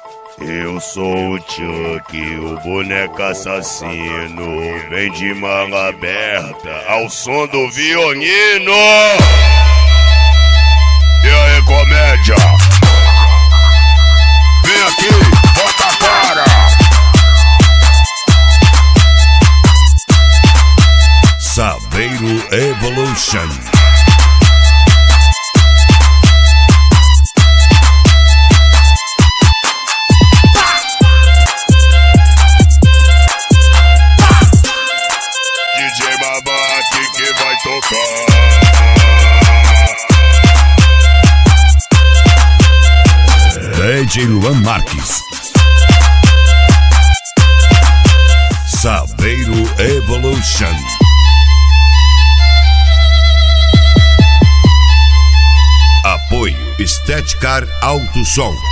Eu sou o Chuck, o boneco assassino. Vem de manga aberta ao som do violino. E aí, comédia? Vem aqui, bota a cara. Saveiro Evolution. DJ Babate que vai tocar. DJ Luan Marques. Saveiro Evolution. Apoio Estética Alto Som.